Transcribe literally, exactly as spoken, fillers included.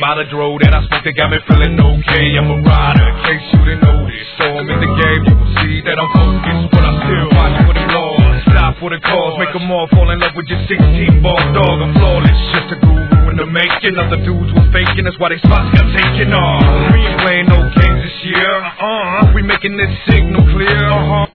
by the dro that I smoke that got me feeling okay. I'm a rider, in case you didn't know this. So I'm in the game, you will see that I'm focused, but I still watch for the laws, stop for the cause, make them all fall in love with your sixteen ball dog. I'm flawless, just a guru in the making. Other dudes were faking, that's why they spots got taken off. We ain't playing no games this year, uh-uh. We making this signal clear, uh-huh.